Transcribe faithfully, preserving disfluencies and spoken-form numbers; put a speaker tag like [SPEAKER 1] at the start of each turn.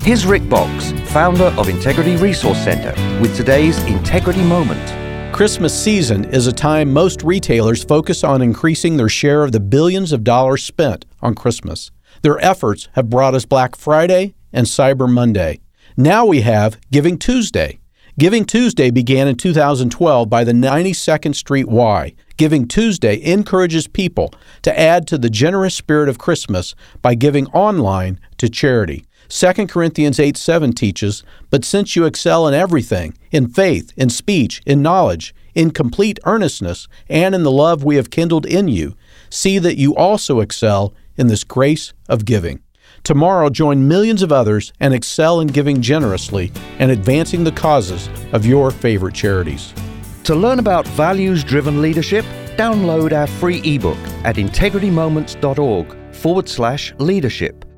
[SPEAKER 1] Here's Rick Boggs, founder of Integrity Resource Center, with today's Integrity Moment.
[SPEAKER 2] Christmas season is a time most retailers focus on increasing their share of the billions of dollars spent on Christmas. Their efforts have brought us Black Friday and Cyber Monday. Now we have Giving Tuesday. Giving Tuesday began in two thousand twelve by the ninety-second Street Y. Giving Tuesday encourages people to add to the generous spirit of Christmas by giving online to charity. Second Corinthians eight seven teaches, "But since you excel in everything, in faith, in speech, in knowledge, in complete earnestness, and in the love we have kindled in you, see that you also excel in this grace of giving." Tomorrow, join millions of others and excel in giving generously and advancing the causes of your favorite charities.
[SPEAKER 1] To learn about values-driven leadership, download our free ebook at integritymoments.org forward slash leadership.